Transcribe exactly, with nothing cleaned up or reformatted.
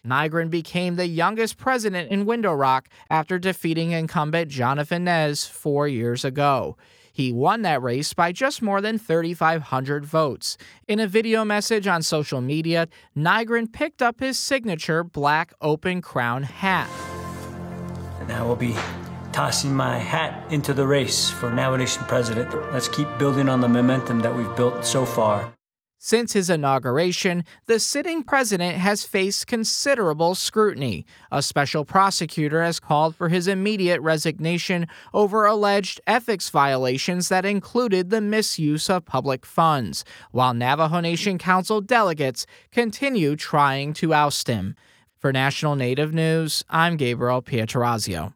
Nygren became the youngest president in Window Rock after defeating incumbent Jonathan Nez four years ago. He won that race by just more than thirty-five hundred votes. In a video message on social media, Nygren picked up his signature black open crown hat. And I will be tossing my hat into the race for Navajo Nation president. Let's keep building on the momentum that we've built so far. Since his inauguration, the sitting president has faced considerable scrutiny. A special prosecutor has called for his immediate resignation over alleged ethics violations that included the misuse of public funds, while Navajo Nation Council delegates continue trying to oust him. For National Native News, I'm Gabriel Pietrorazio.